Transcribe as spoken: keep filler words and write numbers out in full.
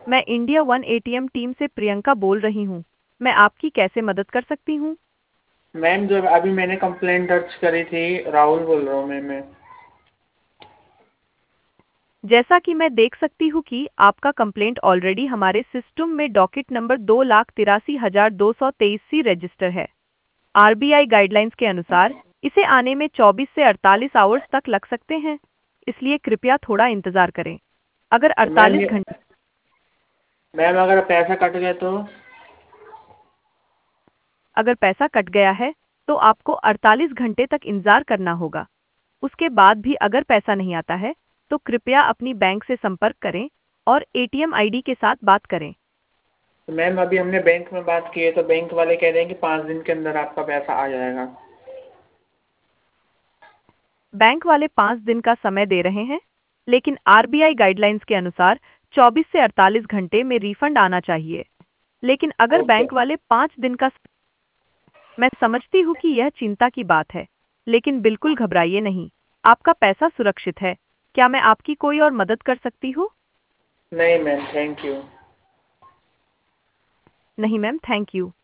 मैं India one ATM team से प्रियंका बोल रही हूँ। मैं आपकी कैसे मदद कर सकती हूँ? मैम जो अभी मैंने कंप्लेंट दर्ज करी थी, राहुल बोल रहा हूँ मैम मैं। जैसा कि मैं देख सकती हूँ कि आपका कंप्लेंट ऑलरेडी हमारे सिस्टम में डॉकेट नंबर दो लाख तिरासी हजार दो सौ तेईस सी रजिस्टर है। आरबीआई गाइडलाइंस के अनुसार इसे आने में चौबीस से अड़तालीस आवर्स तक लग सकते हैं, इसलिए कृपया थोड़ा इंतजार करें। अगर तो मैम अड़तालीस ये घंटे मैम अगर पैसा कट गया तो? अगर पैसा कट गया है तो आपको अड़तालीस घंटे तक इंतजार करना होगा। उसके बाद भी अगर पैसा नहीं आता है तो कृपया अपनी बैंक से संपर्क करें और एटीएम आईडी के साथ बात करें। तो मैम अभी हमने बैंक में बात की है तो बैंक वाले कह रहे हैं कि पाँच दिन के अंदर आपका पैसा आ जाएगा। बैंक वाले पाँच दिन का समय दे रहे हैं, लेकिन आरबीआई गाइडलाइंस के अनुसार चौबीस से अड़तालीस घंटे में रिफंड आना चाहिए। लेकिन अगर ओके। बैंक वाले पाँच दिन का मैं समझती हूँ कि यह चिंता की बात है, लेकिन बिल्कुल घबराइए नहीं। आपका पैसा सुरक्षित है। क्या मैं आपकी कोई और मदद कर सकती हूँ? नहीं मैम, थैंक यू। नहीं मैम, थैंक यू।